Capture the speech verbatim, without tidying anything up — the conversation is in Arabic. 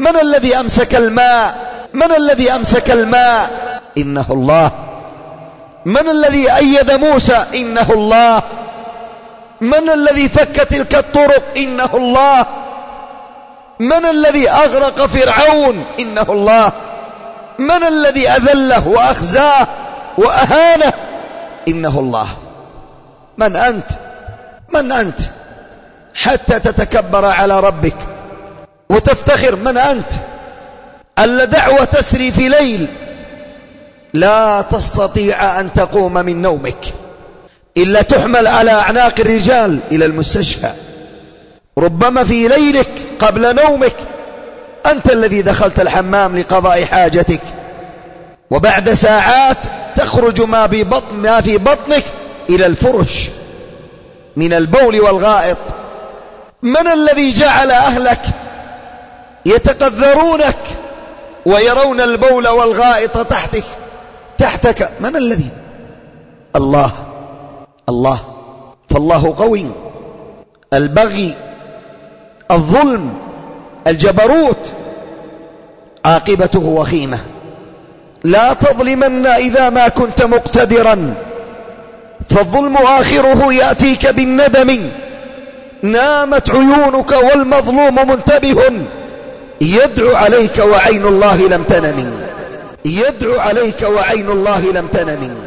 من الذي أمسك الماء؟ من الذي أمسك الماء؟ إنه الله. من الذي أيد موسى؟ إنه الله. من الذي فك تلك الطرق؟ إنه الله. من الذي أغرق فرعون؟ إنه الله. من الذي أذله وأخزاه وأهانه؟ إنه الله. من أنت؟ من أنت حتى تتكبر على ربك وتفتخر؟ من أنت؟ ألا دعوة تسري في ليل لا تستطيع أن تقوم من نومك إلا تحمل على أعناق الرجال إلى المستشفى، ربما في ليلك قبل نومك أنت الذي دخلت الحمام لقضاء حاجتك، وبعد ساعات تخرج ما في بطن ما في بطنك إلى الفرش من البول والغائط. من الذي جعل أهلك يتقذرونك ويرون البول والغائط تحتك تحتك؟ من الذي؟ الله. الله. فالله قوي. البغي، الظلم، الجبروت عاقبته وخيمة. لا تظلمن إذا ما كنت مقتدرا، فالظلم آخره يأتيك بالندم. نامت عيونك والمظلوم منتبه، يدعو عليك وعين الله لم تنم، يدعو عليك وعين الله لم تنم.